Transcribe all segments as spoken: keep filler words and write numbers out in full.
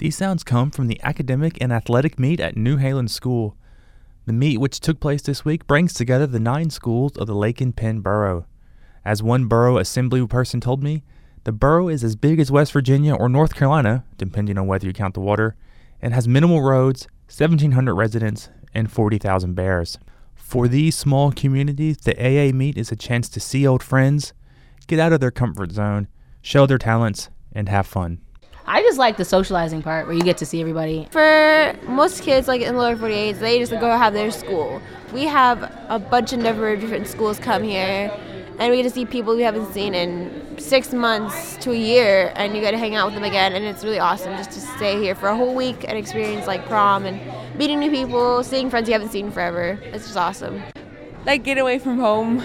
These sounds come from the academic and athletic meet at New Haven School. The meet, which took place this week, brings together the nine schools of the Lake and Penn Borough. As one borough assembly person told me, the borough is as big as West Virginia or North Carolina, depending on whether you count the water, and has minimal roads, seventeen hundred residents, and forty thousand bears. For these small communities, the A A meet is a chance to see old friends, get out of their comfort zone, show their talents, and have fun. I just like the socializing part where you get to see everybody. For most kids, like in lower forty-eight, they just go have their school. We have a bunch of number of different schools come here, and we get to see people we haven't seen in six months to a year, and you get to hang out with them again, and it's really awesome just to stay here for a whole week and experience like prom and meeting new people, seeing friends you haven't seen forever. It's just awesome. Like get away from home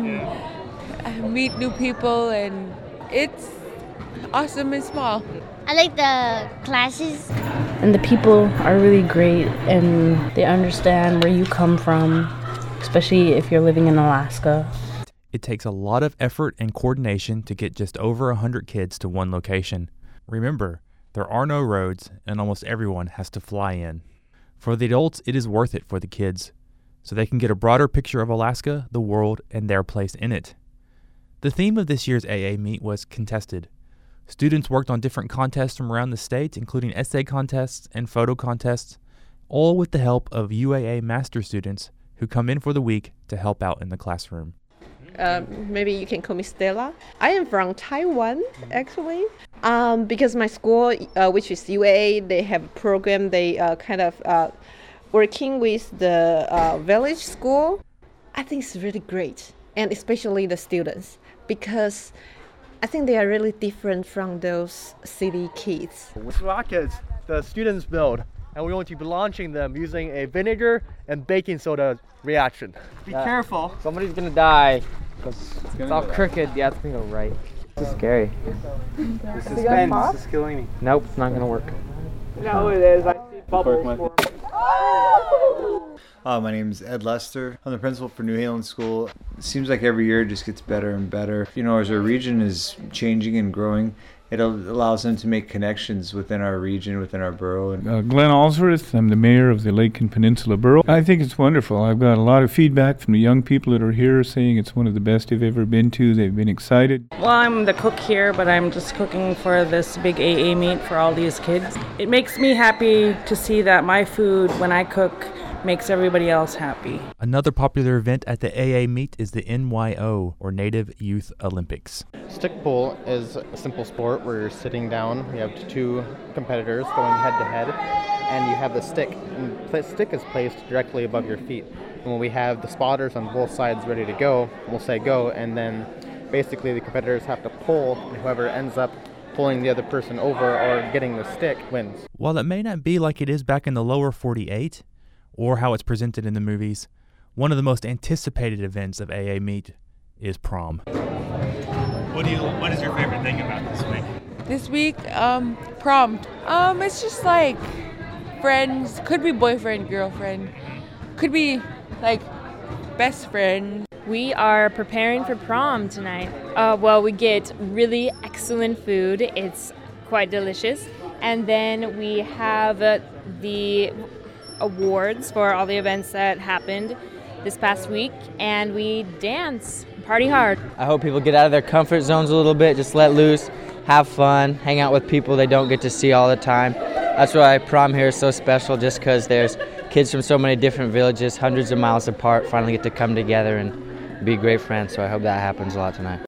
and meet new people, and it's awesome and small. I like the classes. And the people are really great, and they understand where you come from, especially if you're living in Alaska. It takes a lot of effort and coordination to get just over one hundred kids to one location. Remember, there are no roads, and almost everyone has to fly in. For the adults, it is worth it for the kids, so they can get a broader picture of Alaska, the world, and their place in it. The theme of this year's A A meet was contested. Students worked on different contests from around the state, including essay contests and photo contests, all with the help of U A A master students who come in for the week to help out in the classroom. Um, maybe you can call me Stella. I am from Taiwan, actually, um, because my school, uh, which is U A A, they have a program. They uh, kind of uh, working with the uh, village school. I think it's really great, and especially the students, because I think they are really different from those city kids. Rockets the students build, and we're going to be launching them using a vinegar and baking soda reaction. Be uh, careful. Somebody's gonna die because it's, it's all crooked. Yeah, it's gonna go right. This is scary. The suspense is killing me. Nope, it's not gonna work. No, it is. I see bubbles. Uh, my name is Ed Lester. I'm the principal for New Haven School. It seems like every year it just gets better and better. You know, as our region is changing and growing, it allows them to make connections within our region, within our borough. Uh, Glenn Allsworth, I'm the mayor of the Lake and Peninsula Borough. I think it's wonderful. I've got a lot of feedback from the young people that are here saying it's one of the best they've ever been to. They've been excited. Well, I'm the cook here, but I'm just cooking for this big A A meet for all these kids. It makes me happy to see that my food, when I cook, makes everybody else happy. Another popular event at the A A meet is the N Y O, or Native Youth Olympics. Stick pull is a simple sport where you're sitting down. You have two competitors going head to head, and you have the stick. And the stick is placed directly above your feet. And when we have the spotters on both sides ready to go, we'll say go, and then basically the competitors have to pull, and whoever ends up pulling the other person over or getting the stick wins. While it may not be like it is back in the lower forty-eight, or how it's presented in the movies, one of the most anticipated events of A A meet is prom. What do you? What is your favorite thing about this week? This week, um, prom. Um, it's just like friends. Could be boyfriend, girlfriend. Could be like best friend. We are preparing for prom tonight. Uh, well, we get really excellent food. It's quite delicious, and then we have uh, the awards for all the events that happened this past week, and we dance, party hard. I hope people get out of their comfort zones a little bit, just let loose, have fun, hang out with people they don't get to see all the time. That's why prom here is so special, just because there's kids from so many different villages, hundreds of miles apart, finally get to come together and be great friends, so I hope that happens a lot tonight.